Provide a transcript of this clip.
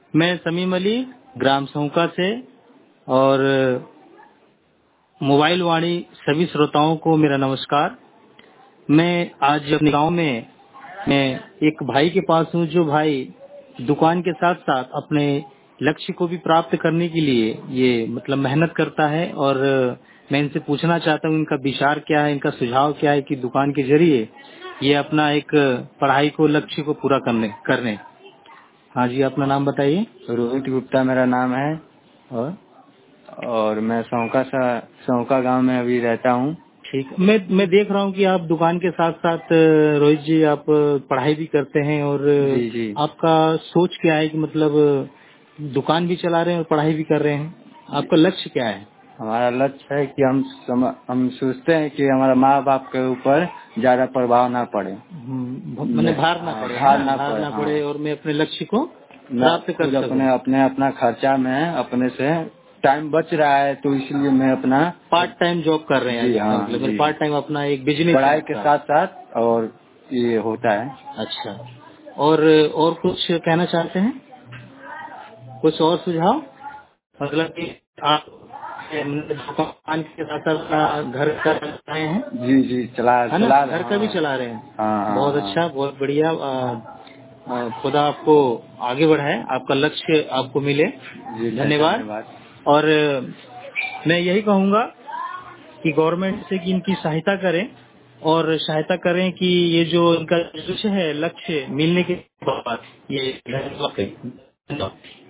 मैं समीम अली, ग्राम सहुका से। और मोबाइल वाणी सभी श्रोताओं को मेरा नमस्कार। मैं आज अपने गांव में मैं एक भाई के पास हूं, जो भाई दुकान के साथ साथ अपने लक्ष्य को भी प्राप्त करने के लिए ये मतलब मेहनत करता है। और मैं इनसे पूछना चाहता हूं इनका विचार क्या है, इनका सुझाव क्या है कि दुकान के जरिए ये अपना एक पढ़ाई को लक्ष्य को पूरा करने। हाँ जी, अपना नाम बताइए। रोहित गुप्ता मेरा नाम है। और मैं सौका गांव में अभी रहता हूँ। ठीक, मैं देख रहा हूँ कि आप दुकान के साथ साथ रोहित जी आप पढ़ाई भी करते हैं। और जी जी। आपका सोच क्या है कि मतलब दुकान भी चला रहे हैं और पढ़ाई भी कर रहे हैं, आपका लक्ष्य क्या है? हमारा लक्ष्य है कि हम सोचते हैं कि हमारा माँ बाप के ऊपर ज्यादा प्रभाव ना पड़े। मैंने भार ना पड़े, है ना, भार ना पड़े, और मैं अपने लक्ष्य को प्राप्त कर सकूं। अपना खर्चा में अपने से टाइम बच रहा है, तो इसलिए मैं अपना पार्ट टाइम जॉब कर रहे हैं। जी इसका हाँ मतलब जी, पार्ट टाइम अपना एक बिजनेस पढ़ाई के साथ साथ और ये होता है। अच्छा, और कुछ कहना चाहते हैं? कुछ और सुझाव? मतलब कि आप दुकान के साथ साथ अपना घर का चला रहे हैं, जी जी, है ना, घर का भी चला रहे हैं। हाँ बहुत हाँ। अच्छा, बहुत बढ़िया। खुदा आपको आगे बढ़ाए, आपका लक्ष्य आपको मिले। जी धन्यवाद। और मैं यही कहूँगा कि गवर्नमेंट से कि इनकी सहायता करें, और सहायता करें कि ये जो इनका लक्ष्य है, लक्ष्य मिलने के बाद ये धन्यवाद।